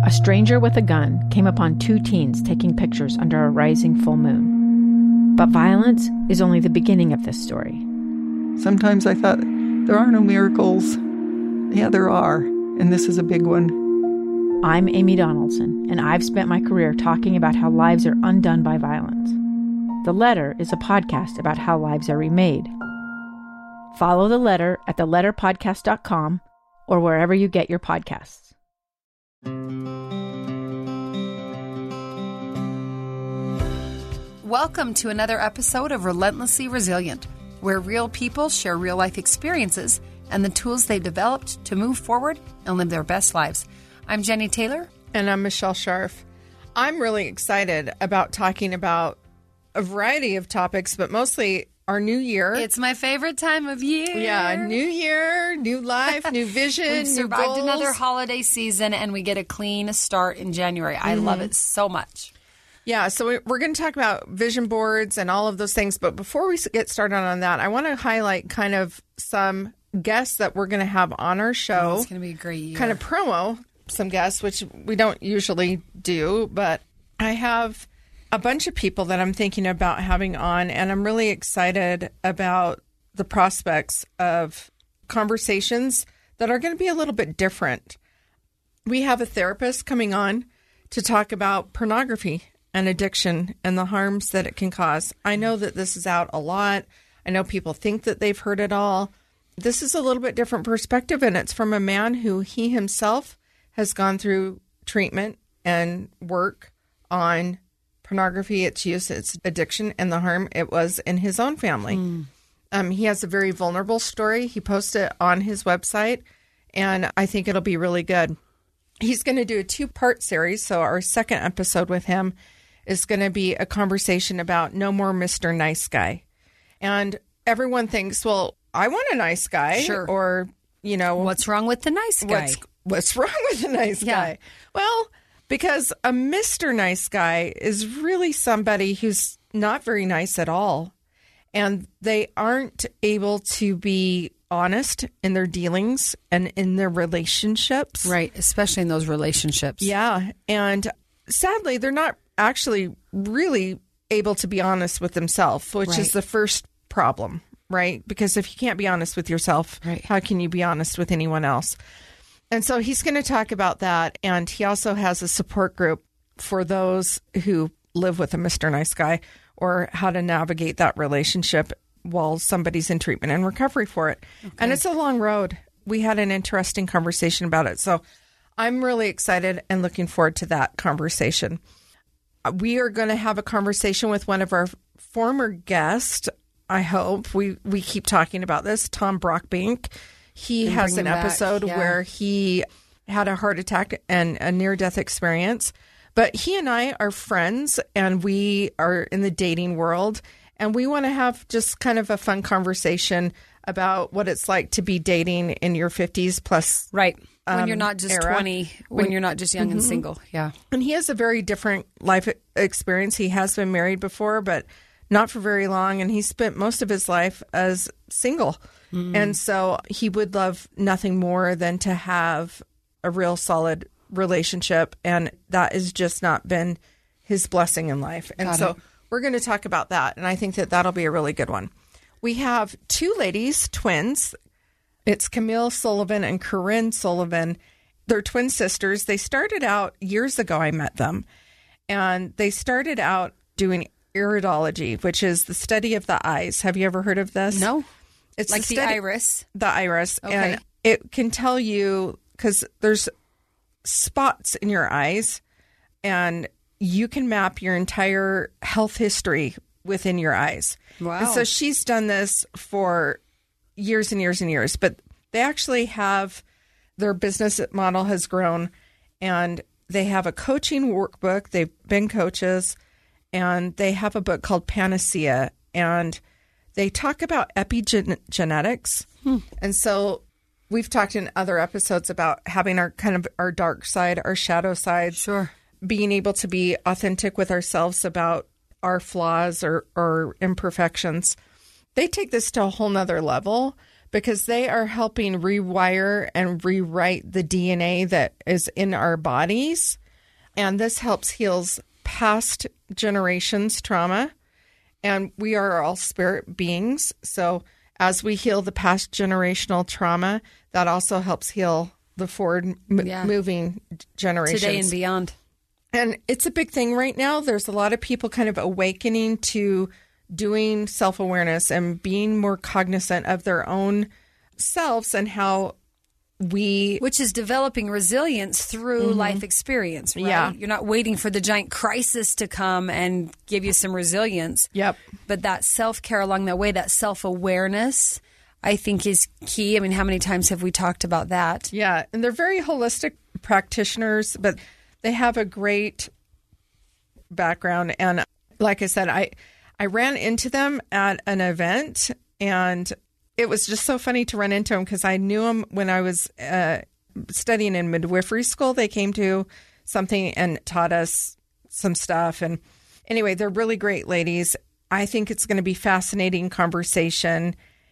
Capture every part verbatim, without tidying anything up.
a stranger with a gun came upon two teens taking pictures under a rising full moon. But violence is only the beginning of this story. Sometimes I thought, there are no miracles. Yeah, there are, and this is a big one. I'm Amy Donaldson, and I've spent my career talking about how lives are undone by violence. The Letter is a podcast about how lives are remade. Follow The Letter at the letter podcast dot com or wherever you get your podcasts. Welcome to another episode of Relentlessly Resilient, where real people share real-life experiences and the tools they've developed to move forward and live their best lives. I'm Jenny Taylor. And I'm Michelle Scharf. I'm really excited about talking about a variety of topics, but mostly our new year. It's my favorite time of year. Yeah, new year, new life, new vision, We've new survived goals. Another holiday season, and we get a clean start in January. I mm-hmm. love it so much. Yeah, so we're going to talk about vision boards and all of those things. But before we get started on that, I want to highlight kind of some guests that we're going to have on our show. Oh, it's going to be a great year. Kind of promo some guests, which we don't usually do. But I have a bunch of people that I'm thinking about having on, and I'm really excited about the prospects of conversations that are going to be a little bit different. We have a therapist coming on to talk about pornography and addiction and the harms that it can cause. I know that this is out a lot. I know people think that they've heard it all. This is a little bit different perspective, and it's from a man who he himself has gone through treatment and work on pornography, its use, its addiction, and the harm it was in his own family. Mm. Um, he has a very vulnerable story. He posted it on his website, and I think it'll be really good. He's going to do a two-part series, so our second episode with him is going to be a conversation about no more Mister Nice Guy. And everyone thinks, well, I want a nice guy. Sure. Or, you know. What's wrong with the nice guy? What's, what's wrong with the nice yeah. guy? Well, because a Mister Nice Guy is really somebody who's not very nice at all. And they aren't able to be honest in their dealings and in their relationships. Right, especially in those relationships. Yeah. And sadly, they're not actually really able to be honest with themselves, which right. is the first problem, right? Because if you can't be honest with yourself, right. how can you be honest with anyone else? And so he's going to talk about that. And he also has a support group for those who live with a Mister Nice Guy, or how to navigate that relationship while somebody's in treatment and recovery for it. Okay. And it's a long road. We had an interesting conversation about it. So I'm really excited and looking forward to that conversation. We are going to have a conversation with one of our former guests, I hope. We, we keep talking about this, Tom Brockbank. He has an episode yeah. where he had a heart attack and a near-death experience. But he and I are friends, and we are in the dating world. And we want to have just kind of a fun conversation about what it's like to be dating in your fifties plus. Right. When um, you're not just era. twenty, when, when you're not just young mm-hmm. and single. Yeah. And he has a very different life experience. He has been married before, but not for very long. And he spent most of his life as single. Mm. And so he would love nothing more than to have a real solid relationship. And that has just not been his blessing in life. And Got so it. We're going to talk about that. And I think that that'll be a really good one. We have two ladies, twins. It's Camille Sullivan and Corinne Sullivan. They're twin sisters. They started out years ago. I met them. And they started out doing iridology, which is the study of the eyes. Have you ever heard of this? No. It's like the, study, iris? The iris. Okay. And it can tell you, because there's spots in your eyes, and you can map your entire health history within your eyes. Wow. And so she's done this for years and years and years. But they actually have, their business model has grown, and they have a coaching workbook. They've been coaches, and they have a book called Panacea, and they talk about epigenetics. Hmm. And so we've talked in other episodes about having our kind of our dark side, our shadow side. Sure. Being able to be authentic with ourselves about our flaws or, or imperfections. They take this to a whole nother level, because they are helping rewire and rewrite the D N A that is in our bodies. And this helps heals past generations' trauma. And we are all spirit beings. So as we heal the past generational trauma, that also helps heal the forward m- Yeah. moving generations. Today and beyond. And it's a big thing right now. There's a lot of people kind of awakening to doing self-awareness and being more cognizant of their own selves and how we... Which is developing resilience through mm-hmm. life experience, right? Yeah. You're not waiting for the giant crisis to come and give you some resilience. Yep. But that self-care along that way, that self-awareness, I think is key. I mean, how many times have we talked about that? Yeah. And they're very holistic practitioners, but they have a great background. And like I said, I... I ran into them at an event, and it was just so funny to run into them because I knew them when I was uh, studying in midwifery school. They came to something and taught us some stuff. And anyway, they're really great ladies. I think it's going to be fascinating conversation.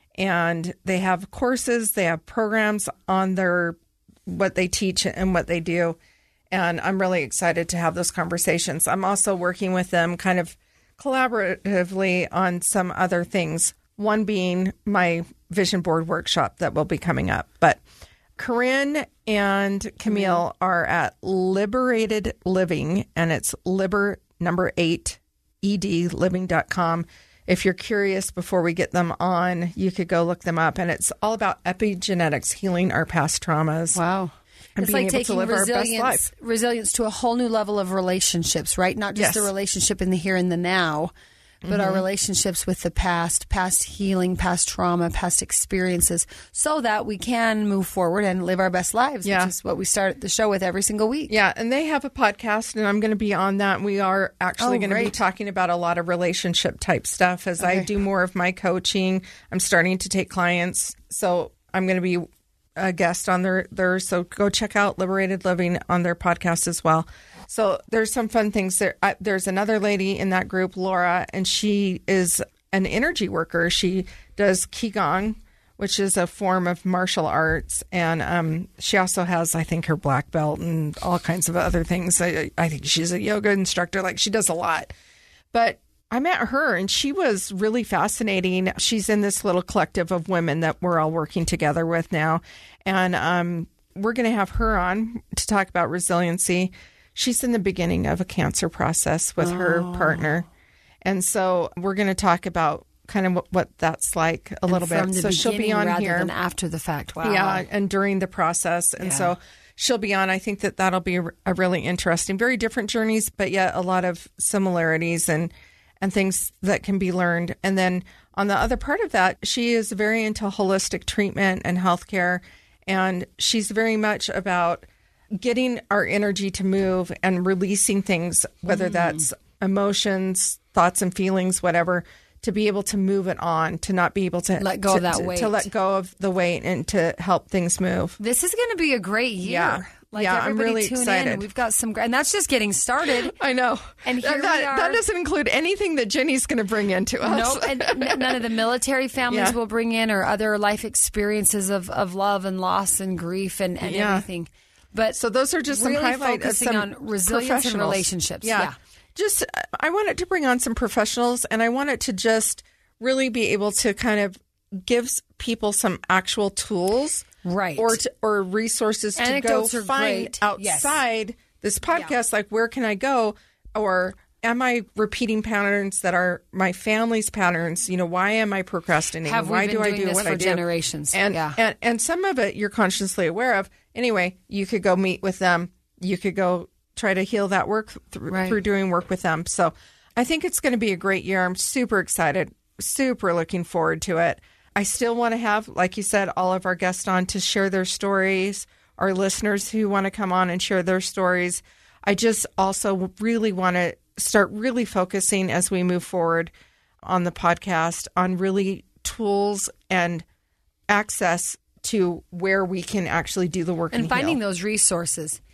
And they have courses, they have programs on their what they teach and what they do. And I'm really excited to have those conversations. I'm also working with them kind of collaboratively on some other things, one being my vision board workshop that will be coming up. But Corinne and Camille are at Liberated Living, and it's liber number eight, ed living dot com. If you're curious, before we get them on, you could go look them up. And it's all about epigenetics, healing our past traumas. Wow. And it's being like able taking to live our best resilience, life. resilience to a whole new level of relationships, right? Not just Yes. the relationship in the here and the now, but Mm-hmm. our relationships with the past, past healing, past trauma, past experiences, so that we can move forward and live our best lives, Yeah. which is what we start the show with every single week. Yeah, and they have a podcast, and I'm going to be on that. We are actually Oh, going to be great. talking about a lot of relationship type stuff as I Okay. do more of my coaching. I'm starting to take clients, so I'm going to be a guest on their, their so go check out Liberated Living on their podcast as well. So there's some fun things there. I, there's another lady in that group, Laura, and she is an energy worker. She does Qigong, which is a form of martial arts. And um, she also has, I think, her black belt and all kinds of other things. I, I think she's a yoga instructor. Like, she does a lot. But I met her, and she was really fascinating. She's in this little collective of women that we're all working together with now. And um, we're going to have her on to talk about resiliency. She's in the beginning of a cancer process with oh. her partner. And so we're going to talk about kind of what, what that's like a and little from bit. The so she'll be on rather here than after the fact. Wow. Yeah, and during the process. And Yeah. so she'll be on. I think that that'll be a, a really interesting, very different journeys, but yet a lot of similarities and and things that can be learned. And then on the other part of that, she is very into holistic treatment and healthcare. And she's very much about getting our energy to move and releasing things, whether mm. that's emotions, thoughts and feelings, whatever, to be able to move it on, to not be able to let go to, of that to, weight, to let go of the weight and to help things move. This is going to be a great year. Yeah. Like yeah, everybody I'm really tune excited. in. We've got some, and that's just getting started. I know. And here that, we are. That doesn't include anything that Jenny's going to bring into us. Nope. And n- none of the military families Yeah. will bring in, or other life experiences of, of love and loss and grief and, and Yeah. everything. But so those are just some really highlight of focusing some on resilience and professionals. relationships. Yeah. yeah. Just, I wanted to bring on some professionals, and I wanted to just really be able to kind of give people some actual tools. Right. Or to, or resources Anecdotes to are go find great. outside Yes. this podcast. Like, where can I go? Or am I repeating patterns that are my family's patterns? You know, why am I procrastinating? Have we why been do I doing do this what for I do? generations? And, Yeah. and and some of it you're consciously aware of. Anyway, you could go meet with them. You could go try to heal that work th- Right. through doing work with them. So I think it's going to be a great year. I'm super excited, super looking forward to it. I still want to have, like you said, all of our guests on to share their stories, our listeners who want to come on and share their stories. I just also really want to start really focusing as we move forward on the podcast on really tools and access to where we can actually do the work And and finding heal. those resources. Yep.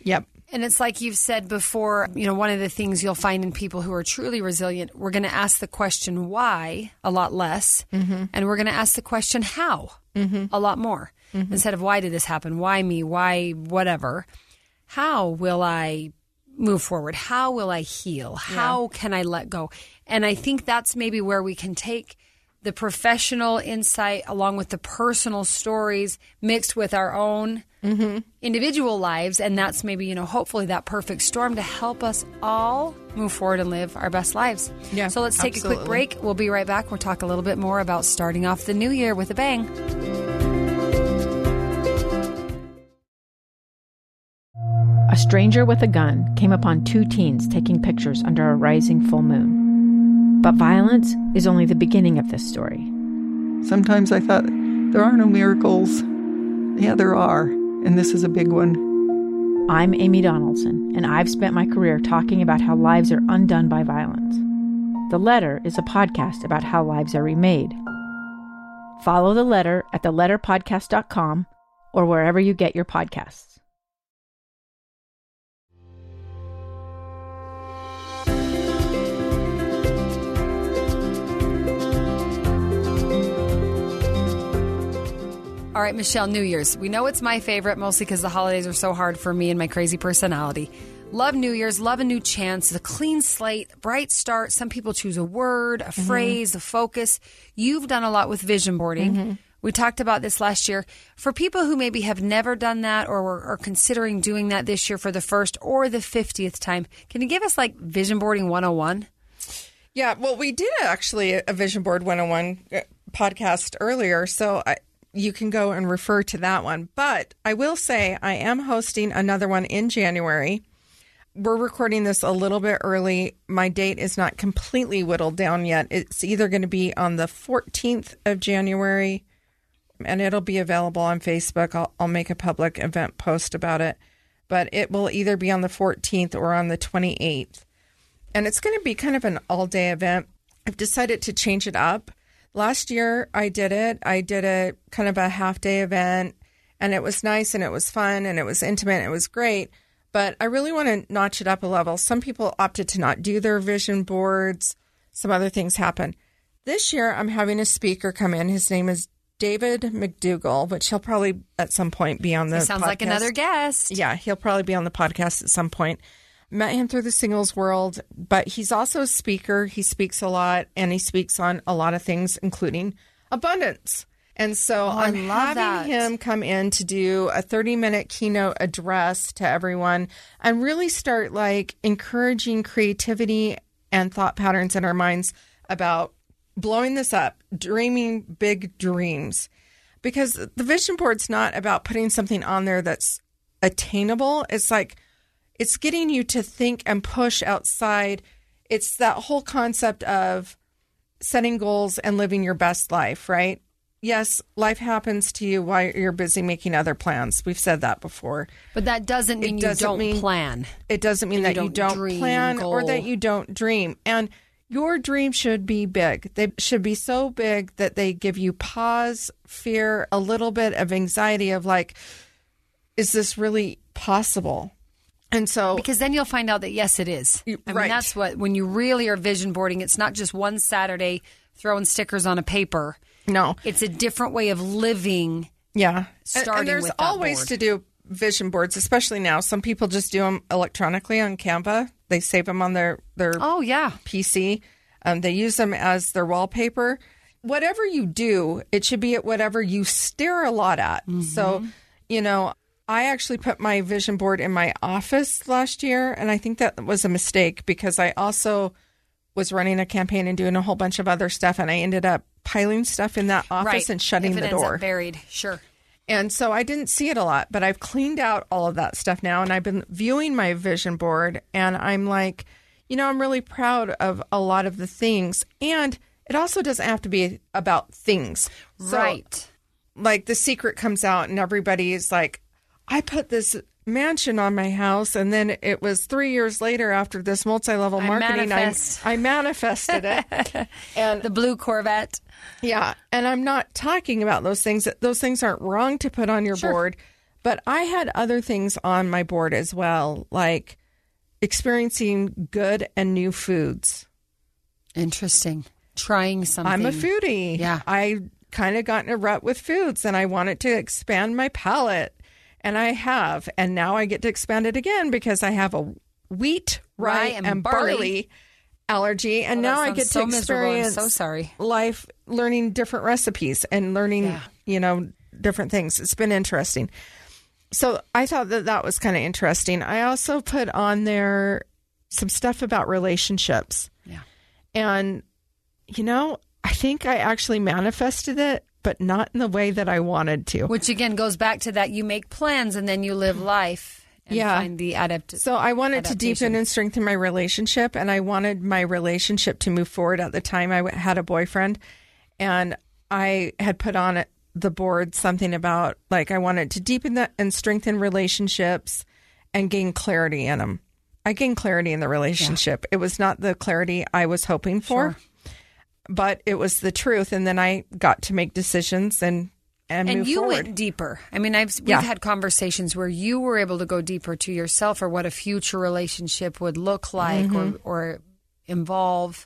And it's like you've said before, you know, one of the things you'll find in people who are truly resilient, we're going to ask the question why a lot less, mm-hmm. and we're going to ask the question how mm-hmm. a lot more. Mm-hmm. Instead of why did this happen? Why me? Why whatever? How will I move forward? How will I heal? How yeah. can I let go? And I think that's maybe where we can take the professional insight along with the personal stories mixed with our own mm-hmm. individual lives. And that's maybe, you know, hopefully that perfect storm to help us all move forward and live our best lives. Yeah, so let's take absolutely. a quick break. We'll be right back. We'll talk a little bit more about starting off the new year with a bang. A stranger with a gun came upon two teens taking pictures under a rising full moon. But violence is only the beginning of this story. Sometimes I thought, there are no miracles. Yeah, there are, and this is a big one. I'm Amy Donaldson, and I've spent my career talking about how lives are undone by violence. The Letter is a podcast about how lives are remade. Follow The Letter at the letter podcast dot com or wherever you get your podcasts. All right, Michelle, New Year's. We know it's my favorite, mostly because the holidays are so hard for me and my crazy personality. Love New Year's, love a new chance, the clean slate, bright start. Some people choose a word, a mm-hmm. phrase, a focus. You've done a lot with vision boarding. Mm-hmm. We talked about this last year. For people who maybe have never done that or are considering doing that this year for the first or the fiftieth time, can you give us like Vision Boarding one oh one? Yeah, well, we did actually a Vision Board one oh one podcast earlier, so I... you can go and refer to that one. But I will say I am hosting another one in January. We're recording this a little bit early. My date is not completely whittled down yet. It's either going to be on the fourteenth of January, and it'll be available on Facebook. I'll, I'll make a public event post about it. But it will either be on the fourteenth or on the twenty-eighth. And it's going to be kind of an all-day event. I've decided to change it up. Last year, I did it. I did a kind of a half-day event, and it was nice, and it was fun, and it was intimate, and it was great. But I really want to notch it up a level. Some people opted to not do their vision boards. Some other things happen. This year, I'm having a speaker come in. His name is David McDougall, which he'll probably at some point be on the he sounds podcast. like another guest. Yeah, he'll probably be on the podcast at some point. Met him through the singles world, but he's also a speaker. He speaks a lot, and he speaks on a lot of things, including abundance. And so oh, I'm having that. him come in to do a thirty-minute keynote address to everyone and really start like encouraging creativity and thought patterns in our minds about blowing this up, dreaming big dreams. Because the vision board's not about putting something on there that's attainable. It's like, it's getting you to think and push outside. It's that whole concept of setting goals and living your best life, right? Yes, life happens to you while you're busy making other plans. We've said that before. But that doesn't mean it doesn't you don't mean, plan. It doesn't mean that you don't, you don't plan goal. or that you don't dream. And your dream should be big. They should be so big that they give you pause, fear, a little bit of anxiety of like, is this really possible? And so, because then you'll find out that, yes, it is. I right. mean, that's what, when you really are vision boarding, it's not just one Saturday throwing stickers on a paper. No. It's a different way of living. Yeah. Starting and, and there's with that always board. to do vision boards, especially now. Some people just do them electronically on Canva. They save them on their, their oh, yeah. P C. Um, they use them as their wallpaper. Whatever you do, it should be at whatever you stare a lot at. Mm-hmm. So, you know, I actually put my vision board in my office last year, and I think that was a mistake because I also was running a campaign and doing a whole bunch of other stuff, and I ended up piling stuff in that office right. and shutting if it the ends door. Up buried, sure. And so I didn't see it a lot, but I've cleaned out all of that stuff now, and I've been viewing my vision board, and I'm like, you know, I'm really proud of a lot of the things, and it also doesn't have to be about things. So, right. Like The Secret comes out, and everybody is like, I put this mansion on my house, and then it was three years later after this multi-level I marketing, manifest. I, I manifested it. And the blue Corvette. Yeah, and I'm not talking about those things. Those things aren't wrong to put on your sure. board, But I had other things on my board as well, like experiencing good and new foods. Interesting. Trying something. I'm a foodie. Yeah. I kind of got in a rut with foods and I wanted to expand my palate. And I have. And now I get to expand it again because I have a wheat, rye, Rye and, and barley. barley. allergy. And Oh, now that I sounds get so to miserable. I'm experience so sorry. life learning different recipes and learning, Yeah. you know, different things. It's been interesting. So I thought that that was kind of interesting. I also put on there some stuff about relationships. Yeah. And, you know, I think I actually manifested it, but not in the way that I wanted to. Which again goes back to that you make plans and then you live life and Yeah. find the adapt. So I wanted to adaptation. deepen and strengthen my relationship, and I wanted my relationship to move forward. At the time, I w- had a boyfriend, and I had put on it, the board something about, like, I wanted to deepen that and strengthen relationships and gain clarity in them. I gained clarity in the relationship. It was not the clarity I was hoping for, Sure. but it was the truth. And then I got to make decisions and and, And move you forward. went deeper. I mean, I've we've Yeah. had conversations where you were able to go deeper to yourself or what a future relationship would look like Mm-hmm. or, or involve.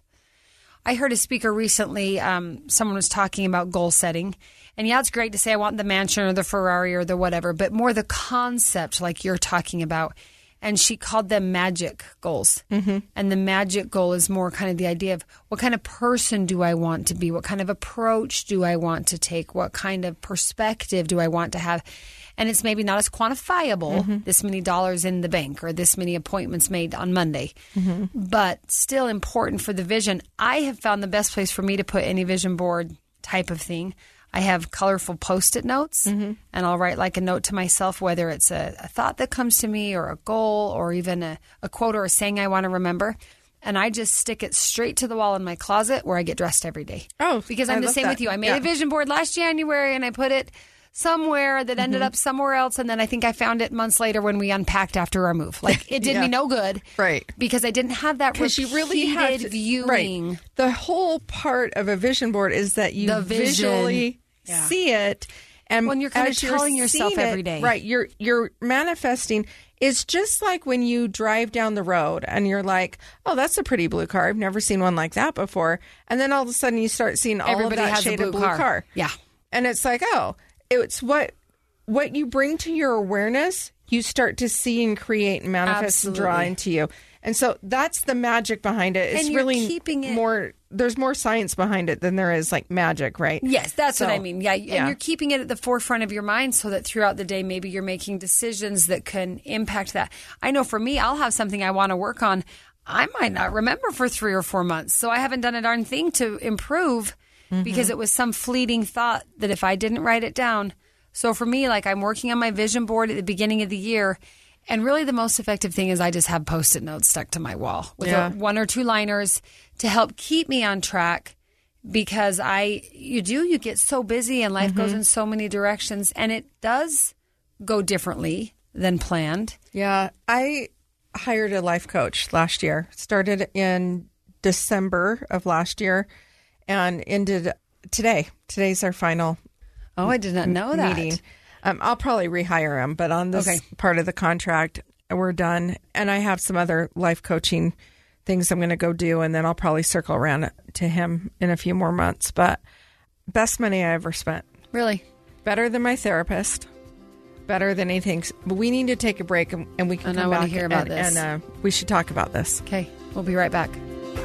I heard a speaker recently, um, someone was talking about goal setting. And yeah, it's great to say I want the mansion or the Ferrari or the whatever, but more the concept like you're talking about. And she called them magic goals. Mm-hmm. And the magic goal is more kind of the idea of what kind of person do I want to be? What kind of approach do I want to take? What kind of perspective do I want to have? And it's maybe not as quantifiable, Mm-hmm. this many dollars in the bank or this many appointments made on Monday, Mm-hmm. but still important for the vision. I have found the best place for me to put any vision board type of thing. I have colorful Post-it notes, Mm-hmm. and I'll write like a note to myself, whether it's a, a thought that comes to me or a goal or even a, a quote or a saying I want to remember. And I just stick it straight to the wall in my closet where I get dressed every day. Oh, because I I'm the love same that. with you. I made Yeah. a vision board last January and I put it somewhere that ended Mm-hmm. up somewhere else. And then I think I found it months later when we unpacked after our move. Like it did Yeah. me no good. Right. Because I didn't have that Because repeated you really have to, viewing. Right. The whole part of a vision board is that you The vision. visually Yeah. see it, and When you're kind of as telling yourself seeing it, every day. right? You're you're manifesting. It's just like when you drive down the road and you're like, "Oh, that's a pretty blue car. I've never seen one like that before." And then all of a sudden, you start seeing all Everybody of that has a shade blue of blue car. car. Yeah. And it's like, oh, it's what what you bring to your awareness, you start to see and create and manifest and draw Absolutely. into you. And so that's the magic behind it. It's And you're really keeping it- more, there's more science behind it than there is like magic, right? Yes, that's what So, I mean. Yeah, and yeah. you're keeping it at the forefront of your mind so that throughout the day, maybe you're making decisions that can impact that. I know for me, I'll have something I want to work on. I might not remember for three or four months. So I haven't done a darn thing to improve Mm-hmm. because it was some fleeting thought that if I didn't write it down. So for me, like I'm working on my vision board at the beginning of the year. And really the most effective thing is I just have Post-it notes stuck to my wall with Yeah. a, one or two liners to help keep me on track. Because I, you do, you get so busy and life goes in so many directions, and it does go differently than planned. Yeah. I hired a life coach last year, started in December of last year and ended today. Today's our final Oh, I did not know that. meeting. Um, I'll probably rehire him, but on this Okay. part of the contract, we're done. And I have some other life coaching things I'm going to go do, and then I'll probably circle around to him in a few more months. But best money I ever spent. Really? Better than my therapist. Better than anything. But we need to take a break, and, and we can And come I wanna back hear about and, this. and uh, we should talk about this. Okay, we'll be right back.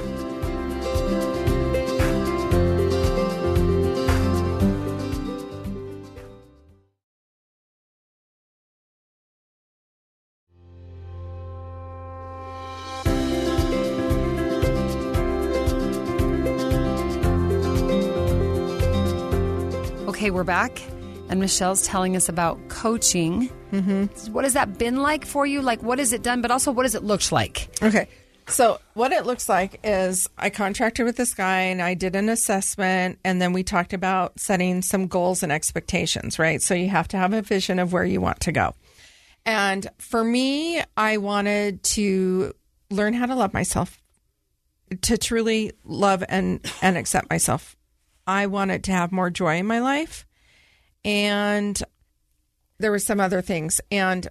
Okay, we're back, and Michelle's telling us about coaching. Mm-hmm. What has that been like for you? Like, what has it done, but also what has it looked like? Okay. So what it looks like is I contracted with this guy and I did an assessment, and then we talked about setting some goals and expectations, right? So you have to have a vision of where you want to go. And for me, I wanted to learn how to love myself, to truly love and, and accept myself. I wanted to have more joy in my life. And there were some other things. And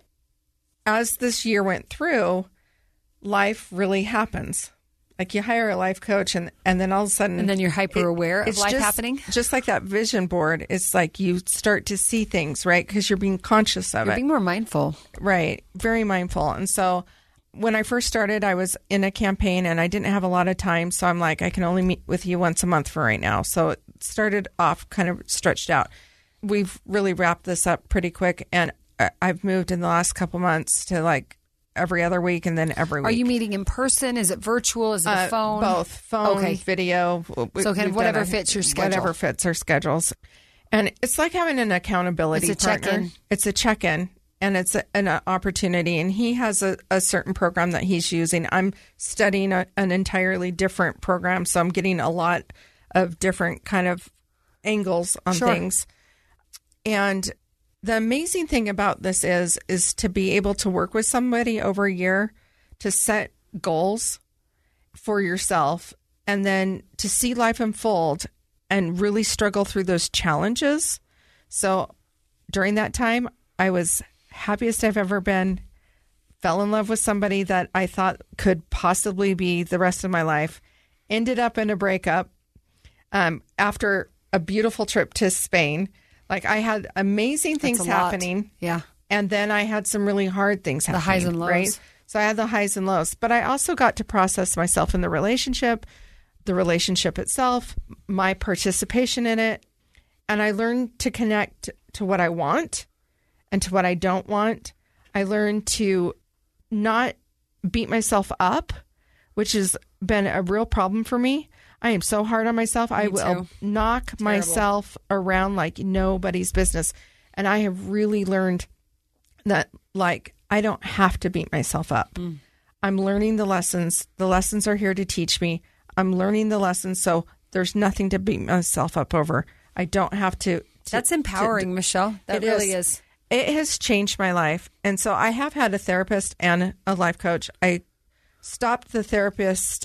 as this year went through, life really happens. Like you hire a life coach and, and then all of a sudden... And then you're hyper aware of life just, happening? Just like that vision board. It's like you start to see things, right? Because you're being conscious of you're it. Being more mindful. Right. Very mindful. And so when I first started, I was in a campaign and I didn't have a lot of time. So I'm like, I can only meet with you once a month for right now. So it started off kind of stretched out. We've really wrapped this up pretty quick. And I've moved in the last couple months to like every other week and then every week. Are you meeting in person? Is it virtual? Is it a phone? Uh, both. Phone, okay. Video. We, so kind of whatever a, fits your schedule. Whatever fits our schedules. And it's like having an accountability it's a partner. check-in. It's a check-in. And it's a, an opportunity. And he has a, a certain program that he's using. I'm studying a, an entirely different program. So I'm getting a lot of different kind of angles on sure. things. And the amazing thing about this is, is to be able to work with somebody over a year to set goals for yourself and then to see life unfold and really struggle through those challenges. So during that time, I was happiest I've ever been, fell in love with somebody that I thought could possibly be the rest of my life, ended up in a breakup um, after a beautiful trip to Spain. Like I had amazing things happening. Yeah. And then I had some really hard things happening. The highs and lows. Right? So I had the highs and lows. But I also got to process myself in the relationship, the relationship itself, my participation in it. And I learned to connect to what I want and to what I don't want. I learned to not beat myself up, which has been a real problem for me. I am so hard on myself. Me I will too. knock Terrible. myself around like nobody's business. And I have really learned that, like, I don't have to beat myself up. Mm. I'm learning the lessons. The lessons are here to teach me. I'm learning the lessons. So there's nothing to beat myself up over. I don't have to. to That's empowering, to, Michelle. That really is. is. It has changed my life. And so I have had a therapist and a life coach. I stopped the therapist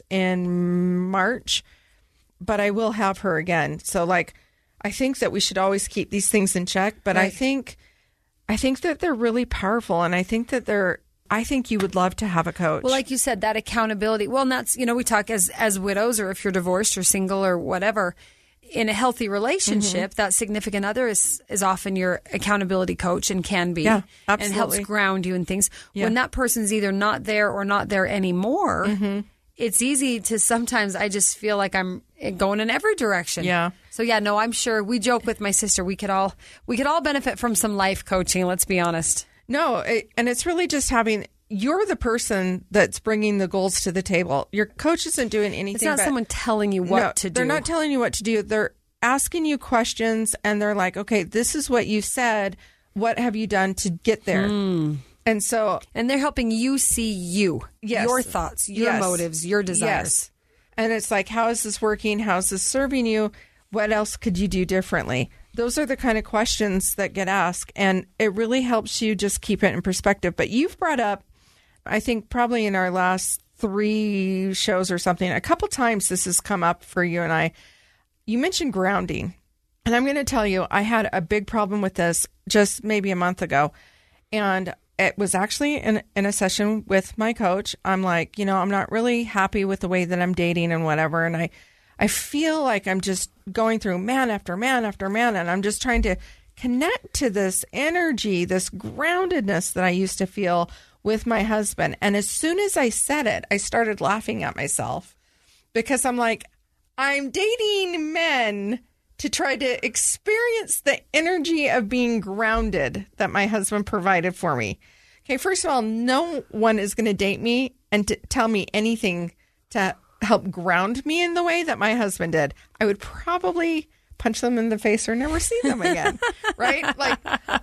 in March, but I will have her again. So like, I think that we should always keep these things in check, but right. I think, I think that they're really powerful. And I think that they're, I think you would love to have a coach. Well, like you said, that accountability. Well, and that's, you know, we talk as, as widows or if you're divorced or single or whatever, in a healthy relationship, mm-hmm. that significant other is, is often your accountability coach and can be yeah, and helps ground you in things. Yeah. When that person's either not there or not there anymore, mm-hmm. it's easy to sometimes I just feel like I'm going in every direction. Yeah. So yeah, no, I'm sure we joke with my sister. We could all we could all benefit from some life coaching. Let's be honest. No, it, and it's really just having. You're the person that's bringing the goals to the table. Your coach isn't doing anything. It's not but, someone telling you what no, to do. They're not telling you what to do. They're asking you questions, and they're like, "Okay, this is what you said. What have you done to get there?" Mm. And so, and they're helping you see you, yes. your thoughts, your yes. motives, your desires. Yes. And it's like, how is this working? How is this serving you? What else could you do differently? Those are the kind of questions that get asked, and it really helps you just keep it in perspective. But you've brought up, I think probably in our last three shows or something, a couple times this has come up for you and I. You mentioned grounding. And I'm going to tell you, I had a big problem with this just maybe a month ago. And it was actually in, in a session with my coach. I'm like, you know, I'm not really happy with the way that I'm dating and whatever. And I, I feel like I'm just going through man after man after man. And I'm just trying to connect to this energy, this groundedness that I used to feel with my husband. And as soon as I said it, I started laughing at myself because I'm like, I'm dating men to try to experience the energy of being grounded that my husband provided for me. Okay, first of all, no one is going to date me and to tell me anything to help ground me in the way that my husband did. I would probably punch them in the face or never see them again, right? Like,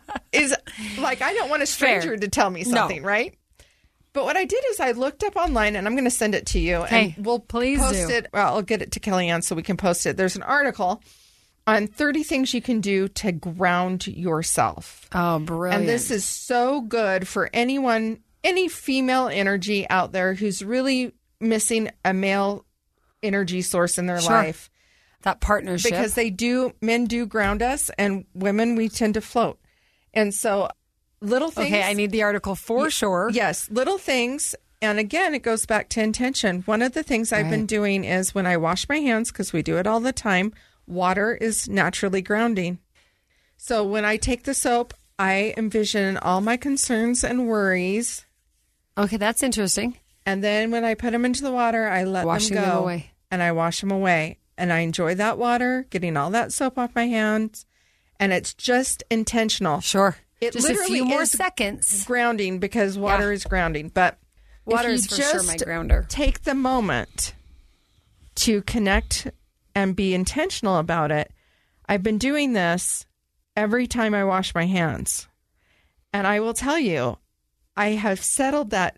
is like I don't want a stranger Fair. to tell me something, no. right? But what I did is I looked up online, and I'm going to send it to you, okay, and we'll please post do. it. Well, I'll get it to Kellyanne so we can post it. There's an article on thirty things you can do to ground yourself. Oh, brilliant. And this is so good for anyone, any female energy out there who's really missing a male energy source in their sure. life. That partnership. Because they do, men do ground us, and women, we tend to float. And so Little things. Okay, I need the article for sure. Yes, little things. And again, it goes back to intention. One of the things I've Right. been doing is when I wash my hands, because we do it all the time, water is naturally grounding. So when I take the soap, I envision all my concerns and worries. Okay, that's interesting. And then when I put them into the water, I let Washing them go. them away. And I wash them away. And I enjoy that water, getting all that soap off my hands. And it's just intentional. Sure. It Just a literally few more is seconds. grounding because water Yeah. is grounding. But Water if is you for just sure my grounder. take the moment to connect and be intentional about it. I've been doing this every time I wash my hands. And I will tell you, I have settled that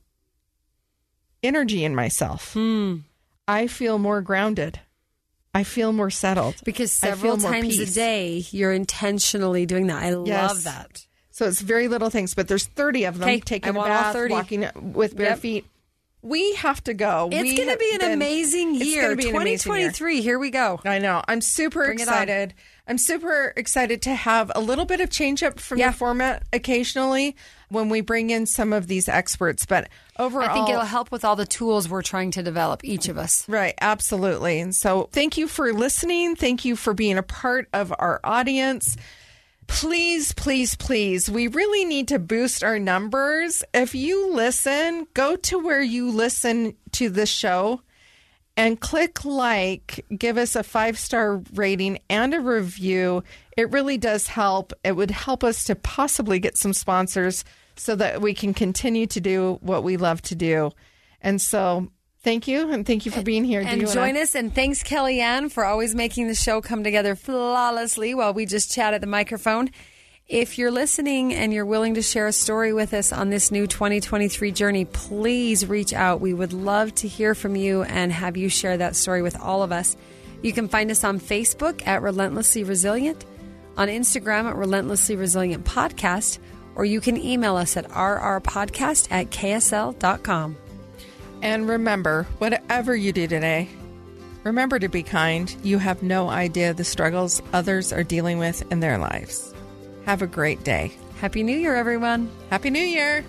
energy in myself. Hmm. I feel more grounded. I feel more settled. Because I several feel more times a peace. day, you're intentionally doing that. I Yes. love that. So it's very little things, but there's thirty of them. Okay, Taking I a want all bath, thirty. walking with bare Yep. feet. We have to go. It's We going to have be an been- amazing it's year. gonna be an amazing year. twenty twenty-three, here we go. I know. I'm super Bring it on. excited. I'm super excited to have a little bit of change up from Yeah. the format occasionally when we bring in some of these experts. But overall, I think it'll help with all the tools we're trying to develop, each of us. Right, absolutely. And so thank you for listening. Thank you for being a part of our audience. Please, please, please, we really need to boost our numbers. If you listen, go to where you listen to the show and click like, give us a five-star rating and a review. It really does help. It would help us to possibly get some sponsors so that we can continue to do what we love to do. And so thank you, and thank you for being here. Do And you wanna- join us. And thanks, Kellyanne, for always making the show come together flawlessly while we just chat at the microphone. If you're listening and you're willing to share a story with us on this new twenty twenty-three journey, please reach out. We would love to hear from you and have you share that story with all of us. You can find us on Facebook at Relentlessly Resilient, on Instagram at Relentlessly Resilient Podcast, or you can email us at r r podcast at k s l dot com. And remember, whatever you do today, remember to be kind. You have no idea the struggles others are dealing with in their lives. Have a great day. Happy New Year, everyone. Happy New Year.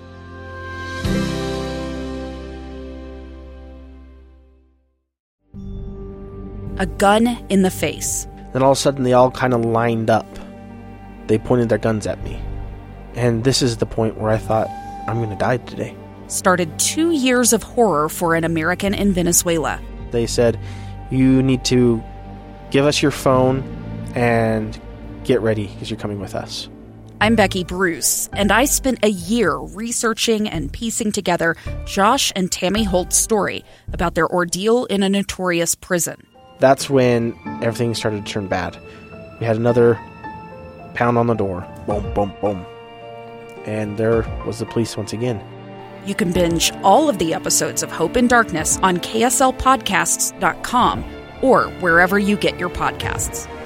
A gun in the face. Then all of a sudden, they all kind of lined up. They pointed their guns at me. And this is the point where I thought, I'm going to die today. Started two years of horror for an American in Venezuela. They said, you need to give us your phone and get ready because you're coming with us. I'm Becky Bruce, and I spent a year researching and piecing together Josh and Tammy Holt's story about their ordeal in a notorious prison. That's when everything started to turn bad. We had another pound on the door. Boom, boom, boom. And there was the police once again. You can binge all of the episodes of Hope in Darkness on K S L podcasts dot com or wherever you get your podcasts.